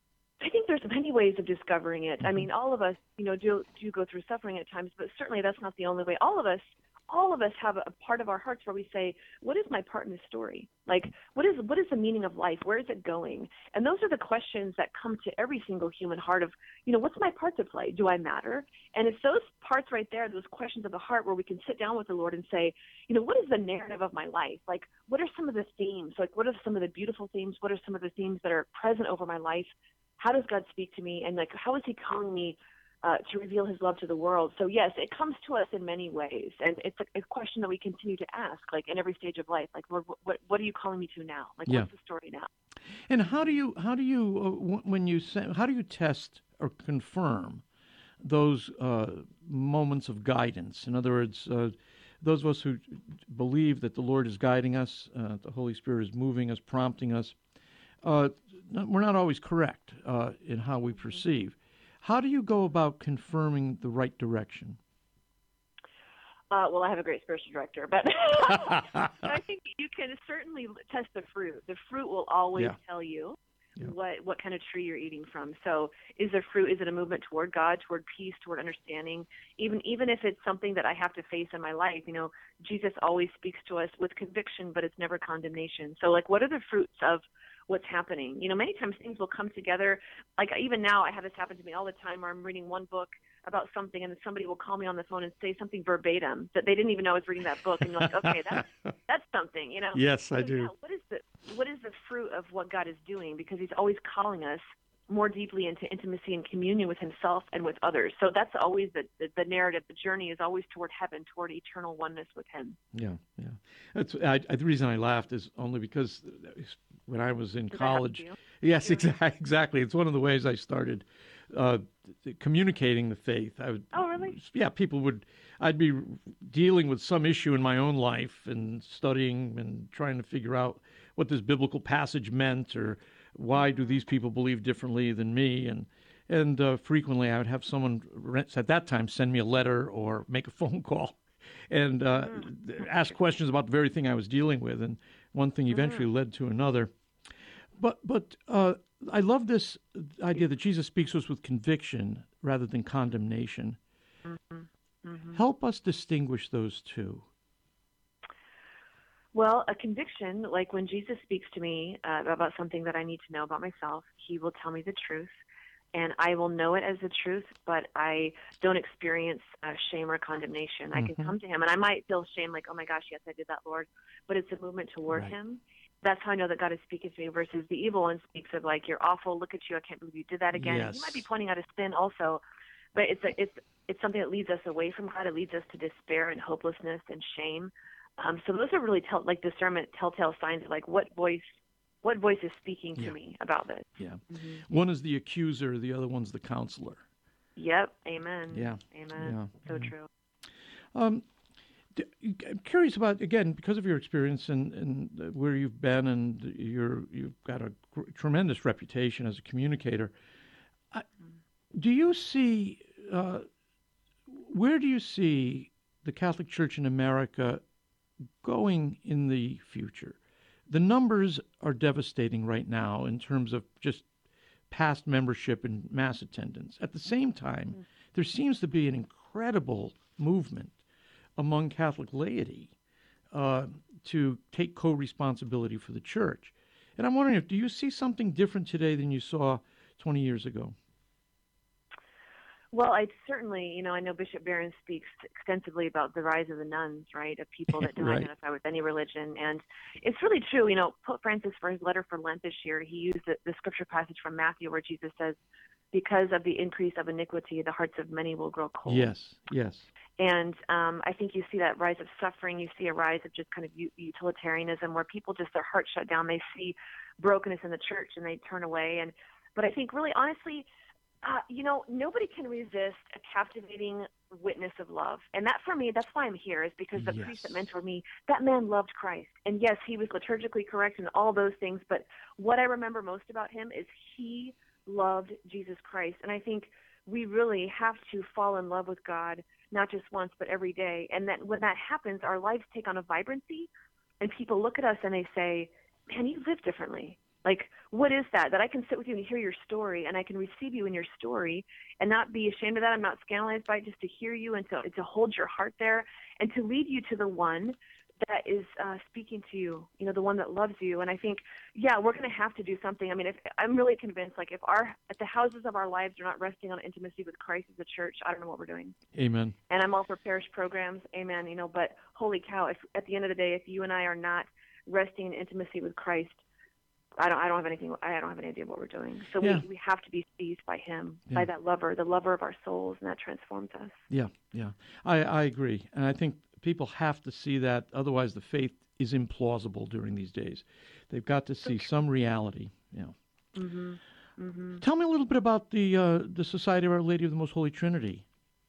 I think there's many ways of discovering it. Mm-hmm. I mean, all of us, you know, do do go through suffering at times, but certainly that's not the only way. All of us. All of us have a part of our hearts where we say, what is my part in this story? Like, what is what is the meaning of life? Where is it going? And those are the questions that come to every single human heart of, you know, what's my part to play? Do I matter? And it's those parts right there, those questions of the heart, where we can sit down with the Lord and say, you know, what is the narrative of my life? Like, what are some of the themes? Like, what are some of the beautiful themes? What are some of the themes that are present over my life? How does God speak to me? And, like, how is he calling me Uh, to reveal his love to the world? So yes, it comes to us in many ways, and it's a, a question that we continue to ask, like in every stage of life. Like, Lord, what what are you calling me to now? Like, yeah. What's the story now? And how do you how do you uh, when you say, how do you test or confirm those uh, moments of guidance? In other words, uh, those of us who believe that the Lord is guiding us, uh, the Holy Spirit is moving us, prompting us, uh, we're not always correct uh, in how we perceive. How do you go about confirming the right direction? Uh, well, I have a great spiritual director, but I think you can certainly test the fruit. The fruit will always yeah. tell you yeah. what what kind of tree you're eating from. So is the fruit, is it a movement toward God, toward peace, toward understanding? Even even if it's something that I have to face in my life, you know, Jesus always speaks to us with conviction, but it's never condemnation. So, like, what are the fruits of what's happening? You know, many times things will come together. Like, even now, I have this happen to me all the time, where I'm reading one book about something, and then somebody will call me on the phone and say something verbatim that they didn't even know I was reading that book. And you're like, okay, that's that's something, you know? Yes, so, I do. Yeah, what is the what is the fruit of what God is doing? Because he's always calling us more deeply into intimacy and communion with himself and with others. So that's always the, the, the narrative. The journey is always toward heaven, toward eternal oneness with him. Yeah, yeah. That's I, I, the reason I laughed is only because when I was in Does college, yes, exactly, exactly. It's one of the ways I started uh, communicating the faith. I would, oh, really? Yeah, people would. I'd be dealing with some issue in my own life and studying and trying to figure out what this biblical passage meant, or why do these people believe differently than me? And and uh, frequently I would have someone at that time send me a letter or make a phone call and uh, mm. ask questions about the very thing I was dealing with. And one thing eventually mm. led to another. But but uh, I love this idea that Jesus speaks to us with conviction rather than condemnation. Mm-hmm. Mm-hmm. Help us distinguish those two. Well, a conviction, like when Jesus speaks to me uh, about something that I need to know about myself, he will tell me the truth, and I will know it as the truth, but I don't experience uh, shame or condemnation. Mm-hmm. I can come to him, and I might feel shame, like, oh my gosh, yes, I did that, Lord, but it's a movement toward right. him. That's how I know that God is speaking to me, versus the evil one speaks of, like, you're awful, look at you, I can't believe you did that again. Yes. He might be pointing out a sin also, but it's a, it's it's something that leads us away from God. It leads us to despair and hopelessness and shame. Um, so those are really tell, like discernment, telltale signs of, like, what voice, what voice is speaking to yeah. me about this. Yeah, mm-hmm. One is the accuser, the other one's the counselor. Yep. Amen. Yeah. Amen. Yeah. So yeah. true. Um, d- I'm curious about, again, because of your experience and, and where you've been, and you're, you've got a gr- tremendous reputation as a communicator. I, do you see, uh, where do you see the Catholic Church in America going in the future? The numbers are devastating right now in terms of just past membership and mass attendance. At the same time, mm. there seems to be an incredible movement among Catholic laity uh, to take co-responsibility for the church. And I'm wondering, if do you see something different today than you saw twenty years ago? Well, I certainly, you know, I know Bishop Barron speaks extensively about the rise of the nuns, right, of people that don't right. identify with any religion. And it's really true. You know, Pope Francis, for his letter for Lent this year, he used the, the scripture passage from Matthew where Jesus says, because of the increase of iniquity, the hearts of many will grow cold. Yes, yes. And um, I think you see that rise of suffering. You see a rise of just kind of utilitarianism where people just, their hearts shut down. They see brokenness in the church and they turn away. And But I think really, honestly, Uh, you know, nobody can resist a captivating witness of love. And that, for me, that's why I'm here, is because the yes. priest that mentored me, that man loved Christ. And yes, he was liturgically correct and all those things, but what I remember most about him is he loved Jesus Christ. And I think we really have to fall in love with God, not just once, but every day. And that when that happens, our lives take on a vibrancy, and people look at us and they say, man, you live differently. Like, what is that? That I can sit with you and hear your story, and I can receive you in your story and not be ashamed of that. I'm not scandalized by it, just to hear you and to, to hold your heart there and to lead you to the one that is uh, speaking to you, you know, the one that loves you. And I think, yeah, we're going to have to do something. I mean, if I'm really convinced, like, if our if the houses of our lives are not resting on intimacy with Christ as a church, I don't know what we're doing. Amen. And I'm all for parish programs. Amen. You know, but holy cow, if at the end of the day, if you and I are not resting in intimacy with Christ, I don't. I don't have anything. I don't have any idea what we're doing. So yeah. we, we have to be seized by Him, yeah. by that lover, the lover of our souls, and that transforms us. Yeah, yeah. I, I agree, and I think people have to see that. Otherwise, the faith is implausible during these days. They've got to see some reality. Yeah. Mm-hmm. Mm-hmm. Tell me a little bit about the uh, the Society of Our Lady of the Most Holy Trinity.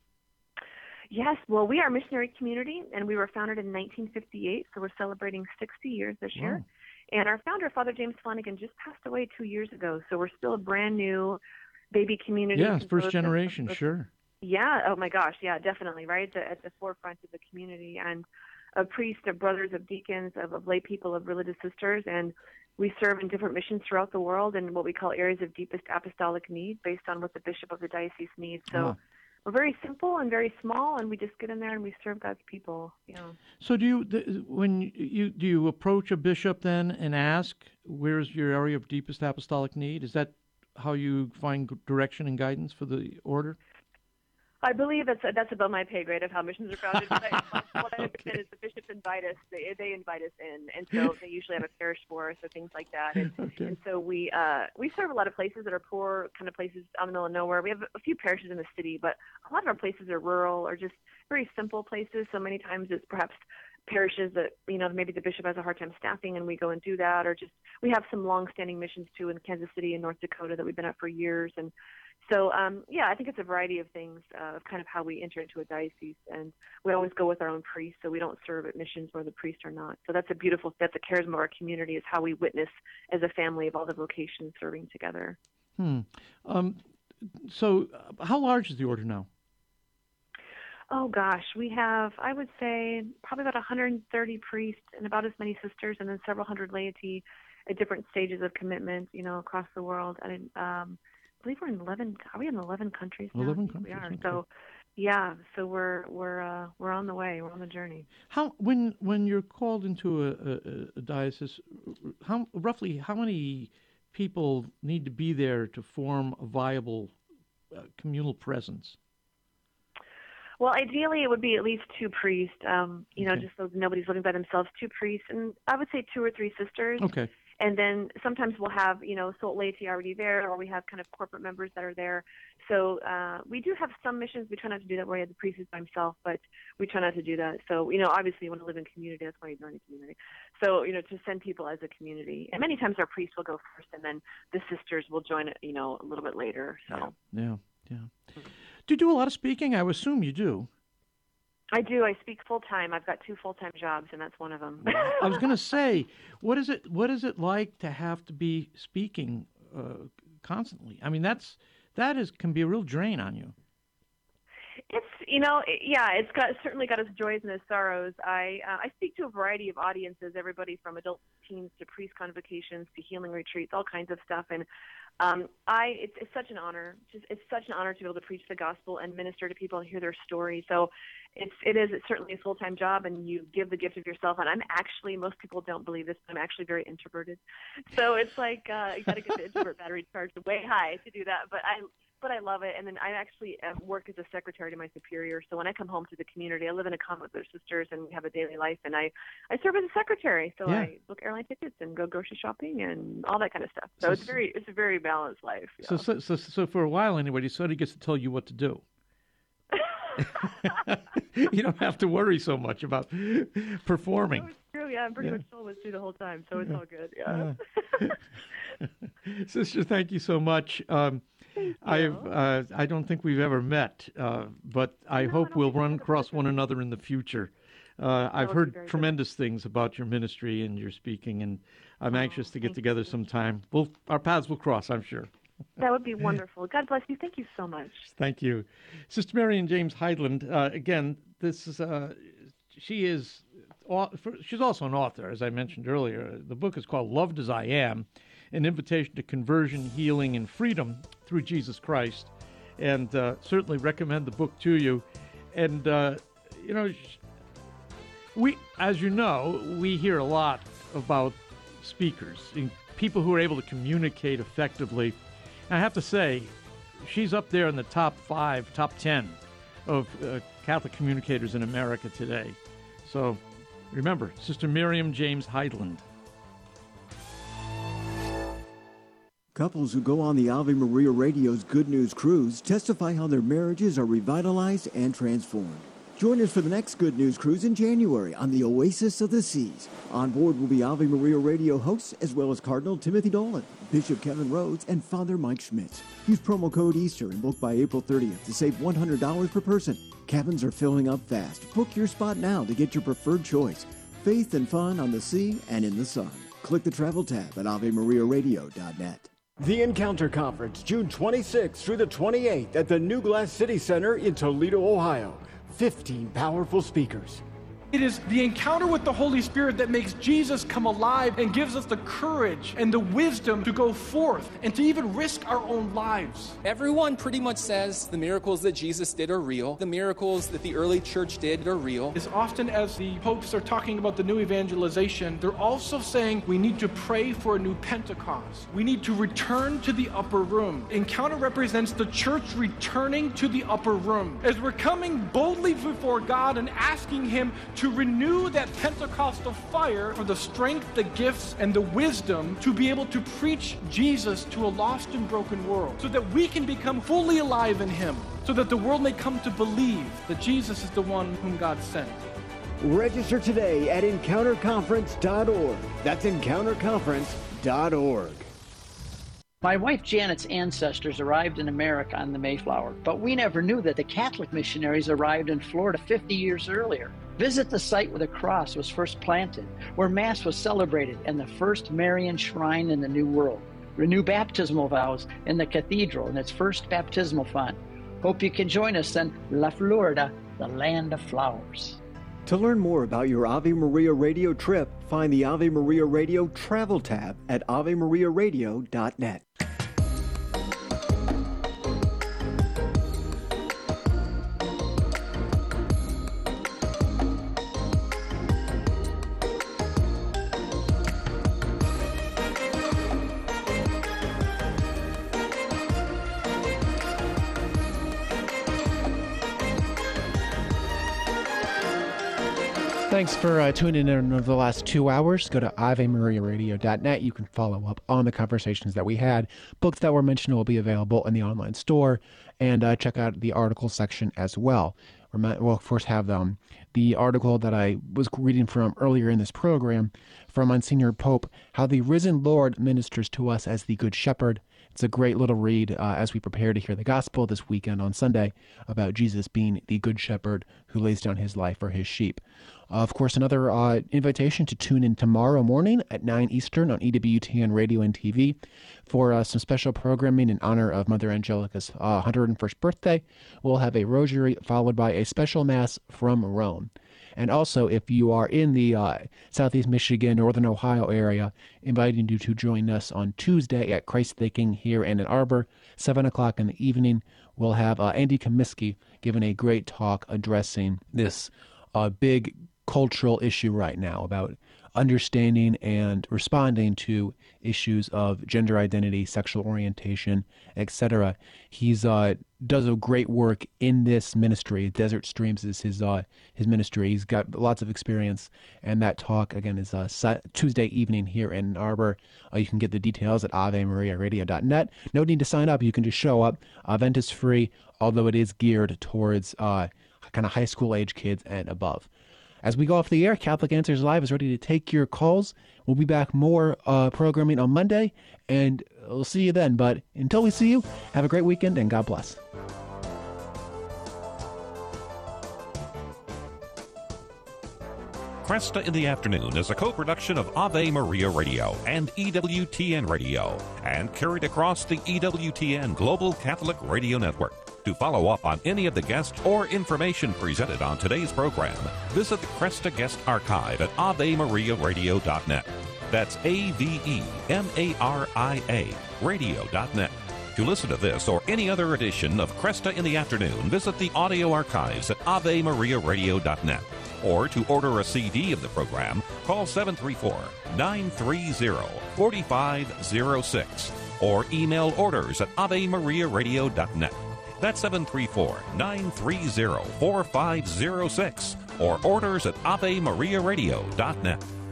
Yes, well, we are a missionary community, and we were founded in nineteen fifty-eight, so we're celebrating sixty years this year. Wow. And our founder, Father James Flanagan, just passed away two years ago, so we're still a brand new baby community. Yes, first generation, of, sure. Yeah, oh my gosh, yeah, definitely, right, at the, at the forefront of the community. And a priest, of brothers, of deacons, of, of lay people, of religious sisters, and we serve in different missions throughout the world in what we call areas of deepest apostolic need based on what the bishop of the diocese needs. So. Ah. We're very simple and very small, and we just get in there and we serve God's people. You know. So, do you the, when you do you approach a bishop then and ask, "Where's your area of deepest apostolic need?" Is that how you find direction and guidance for the order? I believe that's that's above my pay grade of how missions are founded. But I, what I understand is the bishops invite us; they they invite us in, and so they usually have a parish for us or things like that. And, okay. and so we uh, we serve a lot of places that are poor, kind of places out in the middle of nowhere. We have a few parishes in the city, but a lot of our places are rural or just very simple places. So many times it's perhaps parishes that, you know, maybe the bishop has a hard time staffing, and we go and do that. Or just we have some long-standing missions too in Kansas City and North Dakota that we've been at for years. And So, um, yeah, I think it's a variety of things, uh, of kind of how we enter into a diocese. And we always go with our own priest, so we don't serve at missions where the priests are not. So that's a beautiful, that's a charisma of our community, is how we witness as a family of all the vocations serving together. Hmm. Um, so uh, how large is the order now? Oh, gosh, we have, I would say, probably about one hundred thirty priests and about as many sisters, and then several hundred laity at different stages of commitment, you know, across the world. And um I believe we're in eleven. Are we in eleven countries now? Eleven countries. We are. Okay. So, yeah. So we're we're uh, we're on the way. We're on the journey. How when when you're called into a, a, a diocese, how roughly how many people need to be there to form a viable uh, communal presence? Well, ideally, it would be at least two priests. Um, you know, Okay. just so nobody's living by themselves. Two priests, and I would say two or three sisters. Okay. And then sometimes we'll have, you know, Salt laity already there, or we have kind of corporate members that are there. So uh, we do have some missions. We try not to do that where the priest is by himself, but we try not to do that. So, you know, obviously you want to live in community. That's why you join a community. So, you know, to send people as a community. And many times our priest will go first, and then the sisters will join it, you know, a little bit later. So Yeah, yeah. Do you do a lot of speaking? I would assume you do. I do. I speak full time. I've got two full time jobs, and that's one of them. I was going to say, what is it? What is it like to have to be speaking uh, constantly? I mean, that's that is can be a real drain on you. It's you know yeah it's got it's certainly got its joys and its sorrows. I uh, I speak to a variety of audiences, everybody from adult teens to priest convocations to healing retreats, all kinds of stuff. And um, I it's, it's such an honor. Just it's such an honor to be able to preach the gospel and minister to people and hear their story. So it's it is it's certainly a full time job, and you give the gift of yourself. And I'm actually most people don't believe this, but I'm actually very introverted. So it's like uh, you got to get the introvert battery charged way high to do that. But I. But I love it, and then I actually um, work as a secretary to my superior. So when I come home to the community, I live in a commune with their sisters, and we have a daily life. And I, I serve as a secretary, so Yeah. I book airline tickets and go grocery shopping and all that kind of stuff. So, So- it's very, it's a very balanced life. So, so, so, so for a while, anybody sort of gets to tell you what to do. You don't have to worry so much about performing. True, yeah, I'm pretty Yeah. much told what to do the whole time, so it's all good. Yeah. Sister, thank you so much. Um, I've uh, I don't think we've ever met, uh, but I hope we'll run across one another in the future. Uh, I've would be heard very good. tremendous things about your ministry and your speaking, and I'm anxious to get together sometime. We'll, our paths will cross, I'm sure. That would be wonderful. God bless you. Thank you so much. Thank you. Sister Marion James Heidland, uh, again, this is, uh, she is, au- she's also an author, as I mentioned earlier. The book is called Loved as I Am, an invitation to conversion, healing, and freedom through Jesus Christ. And uh, certainly recommend the book to you. And, uh, you know, we, as you know, we hear a lot about speakers, and people who are able to communicate effectively. I have to say, she's up there in the top five, top ten of uh, Catholic communicators in America today. So remember, Sister Miriam James Heidland. Couples who go on the Ave Maria Radio's Good News Cruise testify how their marriages are revitalized and transformed. Join us for the next Good News Cruise in January on the Oasis of the Seas. On board will be Ave Maria Radio hosts as well as Cardinal Timothy Dolan, Bishop Kevin Rhodes, and Father Mike Schmitz. Use promo code Easter and book by April thirtieth to save one hundred dollars per person. Cabins are filling up fast. Book your spot now to get your preferred choice. Faith and fun on the sea and in the sun. Click the travel tab at ave maria radio dot net. The Encounter Conference, June twenty-sixth through the twenty-eighth at the New Glass City Center in Toledo, Ohio. fifteen powerful speakers. It is the encounter with the Holy Spirit that makes Jesus come alive and gives us the courage and the wisdom to go forth and to even risk our own lives. Everyone pretty much says the miracles that Jesus did are real. The miracles that the early church did are real. As often as the popes are talking about the new evangelization, they're also saying we need to pray for a new Pentecost. We need to return to the upper room. Encounter represents the church returning to the upper room. As we're coming boldly before God and asking Him to renew that Pentecostal fire for the strength, the gifts, and the wisdom to be able to preach Jesus to a lost and broken world so that we can become fully alive in Him, so that the world may come to believe that Jesus is the one whom God sent. Register today at encounter conference dot org. That's encounter conference dot org. My wife Janet's ancestors arrived in America on the Mayflower, but we never knew that the Catholic missionaries arrived in Florida fifty years earlier. Visit the site where the cross was first planted, where Mass was celebrated, and the first Marian shrine in the New World. Renew baptismal vows in the cathedral in its first baptismal font. Hope you can join us in La Florida, the land of flowers. To learn more about your Ave Maria Radio trip, find the Ave Maria Radio travel tab at ave maria radio dot net. Thanks for uh, tuning in over the last two hours. Go to ave maria radio dot net. You can follow up on the conversations that we had. Books that were mentioned will be available in the online store, and uh, check out the article section as well. We'll, of course, have um, the article that I was reading from earlier in this program from Monsignor Pope, How the Risen Lord Ministers to Us as the Good Shepherd. It's a great little read uh, as we prepare to hear the gospel this weekend on Sunday about Jesus being the Good Shepherd who lays down his life for his sheep. Uh, of course, another uh, invitation to tune in tomorrow morning at nine Eastern on E W T N Radio and T V for uh, some special programming in honor of Mother Angelica's uh, one hundred first birthday. We'll have a rosary followed by a special mass from Rome. And also, if you are in the uh, Southeast Michigan, Northern Ohio area, inviting you to join us on Tuesday at Christ the King here in Ann Arbor, seven o'clock in the evening. We'll have uh, Andy Comiskey giving a great talk addressing this uh, big cultural issue right now about understanding and responding to issues of gender identity, sexual orientation, et cetera. He's uh, does a great work in this ministry. Desert Streams is his uh, his ministry. He's got lots of experience, and that talk again is uh, Tuesday evening here in Ann Arbor. Uh, you can get the details at ave maria radio dot net. No need to sign up. You can just show up. Uh, event is free, although it is geared towards uh, kind of high school age kids and above. As we go off the air, Catholic Answers Live is ready to take your calls. We'll be back more uh, programming on Monday, and we'll see you then. But until we see you, have a great weekend, and God bless. Cresta in the Afternoon is a co-production of Ave Maria Radio and E W T N Radio, and carried across the E W T N Global Catholic Radio Network. To follow up on any of the guests or information presented on today's program, visit the Cresta Guest Archive at ave maria radio dot net. That's A V E M A R I A radio dot net. To listen to this or any other edition of Cresta in the Afternoon, visit the audio archives at ave maria radio dot net. Or to order a C D of the program, call seven three four, nine three zero, four five zero six or email orders at ave maria radio dot net. That's seven three four, nine three zero, four five zero six or orders at ave maria radio dot net.